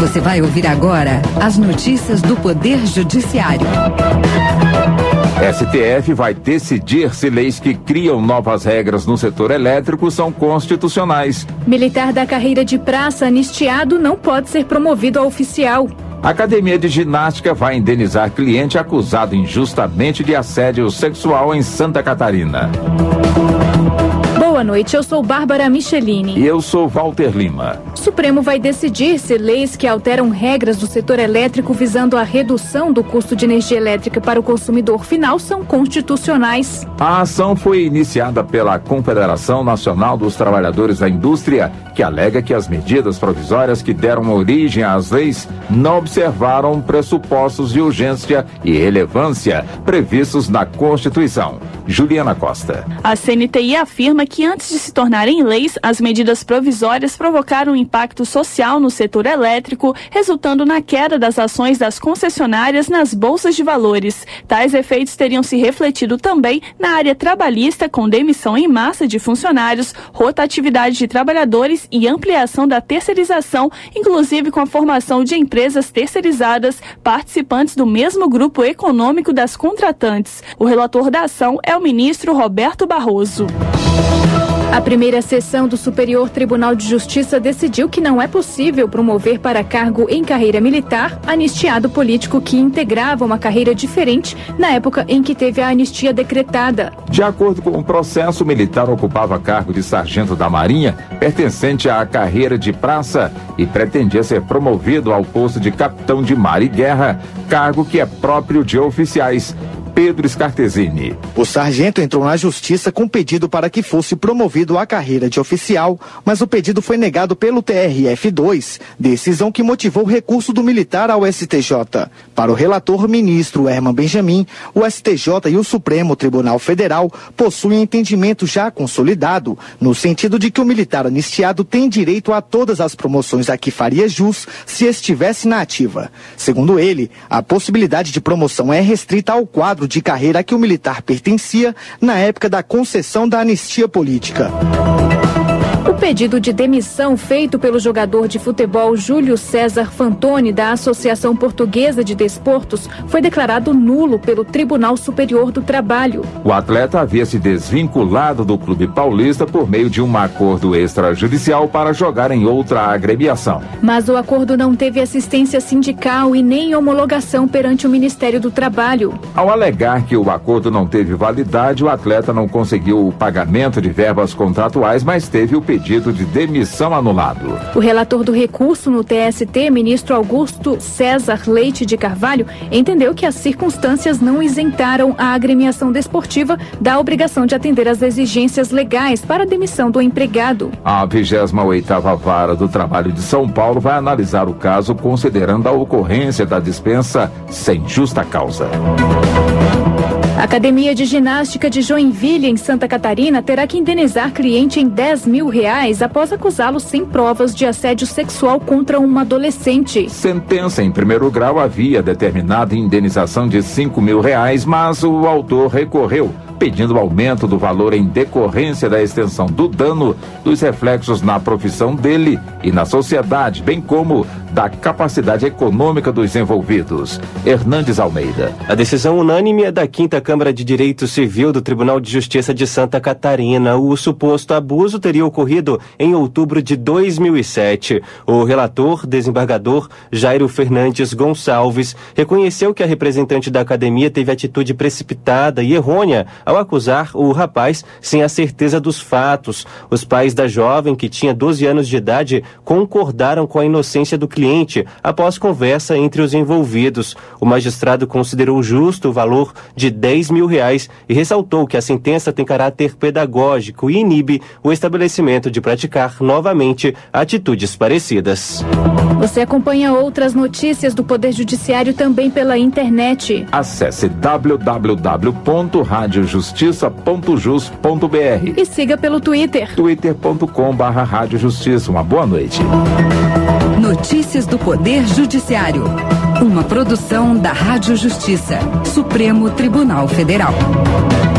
Você vai ouvir agora as notícias do Poder Judiciário. STF vai decidir se leis que criam novas regras no setor elétrico são constitucionais. Militar da carreira de praça anistiado não pode ser promovido a oficial. A Academia de Ginástica vai indenizar cliente acusado injustamente de assédio sexual em Santa Catarina. Boa noite, eu sou Bárbara Michelini. E eu sou Walter Lima. O Supremo vai decidir se leis que alteram regras do setor elétrico visando a redução do custo de energia elétrica para o consumidor final são constitucionais. A ação foi iniciada pela Confederação Nacional dos Trabalhadores da Indústria, que alega que as medidas provisórias que deram origem às leis não observaram pressupostos de urgência e relevância previstos na Constituição. Juliana Costa. A CNTI afirma que antes de se tornarem leis, as medidas provisórias provocaram um impacto social no setor elétrico, resultando na queda das ações das concessionárias nas bolsas de valores. Tais efeitos teriam se refletido também na área trabalhista, com demissão em massa de funcionários, rotatividade de trabalhadores e ampliação da terceirização, inclusive com a formação de empresas terceirizadas, participantes do mesmo grupo econômico das contratantes. O relator da ação é o ministro Roberto Barroso. A primeira sessão do Superior Tribunal de Justiça decidiu que não é possível promover para cargo em carreira militar anistiado político que integrava uma carreira diferente na época em que teve a anistia decretada. De acordo com o processo, o militar ocupava cargo de sargento da Marinha, pertencente à carreira de praça, e pretendia ser promovido ao posto de capitão de mar e guerra, cargo que é próprio de oficiais. Pedro Scartesini. O sargento entrou na justiça com pedido para que fosse promovido à carreira de oficial, mas o pedido foi negado pelo TRF2, decisão que motivou o recurso do militar ao STJ. Para o relator ministro Herman Benjamin, o STJ e o Supremo Tribunal Federal possuem entendimento já consolidado, no sentido de que o militar anistiado tem direito a todas as promoções a que faria jus se estivesse na ativa. Segundo ele, a possibilidade de promoção é restrita ao quadro de carreira a que o militar pertencia na época da concessão da anistia política. O pedido de demissão feito pelo jogador de futebol Júlio César Fantoni, da Associação Portuguesa de Desportos, foi declarado nulo pelo Tribunal Superior do Trabalho. O atleta havia se desvinculado do clube paulista por meio de um acordo extrajudicial para jogar em outra agremiação. Mas o acordo não teve assistência sindical e nem homologação perante o Ministério do Trabalho. Ao alegar que o acordo não teve validade, o atleta não conseguiu o pagamento de verbas contratuais, mas teve o pedido de demissão anulado. O relator do recurso no TST, ministro Augusto César Leite de Carvalho, entendeu que as circunstâncias não isentaram a agremiação desportiva da obrigação de atender às exigências legais para a demissão do empregado. A 28ª Vara do Trabalho de São Paulo vai analisar o caso considerando a ocorrência da dispensa sem justa causa. A Academia de Ginástica de Joinville, em Santa Catarina, terá que indenizar cliente em R$10 mil após acusá-lo sem provas de assédio sexual contra uma adolescente. Sentença em primeiro grau havia determinado indenização de R$5 mil, mas o autor recorreu, pedindo aumento do valor em decorrência da extensão do dano, dos reflexos na profissão dele e na sociedade, bem como da capacidade econômica dos envolvidos. Hernandes Almeida. A decisão unânime é da 5ª Câmara de Direito Civil do Tribunal de Justiça de Santa Catarina. O suposto abuso teria ocorrido em outubro de 2007. O relator, desembargador Jairo Fernandes Gonçalves, reconheceu que a representante da academia teve atitude precipitada e errônea ao acusar o rapaz sem a certeza dos fatos. Os pais da jovem, que tinha 12 anos de idade, concordaram com a inocência do cliente após conversa entre os envolvidos. O magistrado considerou justo o valor de R$10 mil e ressaltou que a sentença tem caráter pedagógico e inibe o estabelecimento de praticar novamente atitudes parecidas. Você acompanha outras notícias do Poder Judiciário também pela internet. Acesse www.radiojustiça.jus.br e siga pelo Twitter. twitter.com/radiojustiça. Uma boa noite. Notícias do Poder Judiciário. Uma produção da Rádio Justiça, Supremo Tribunal Federal.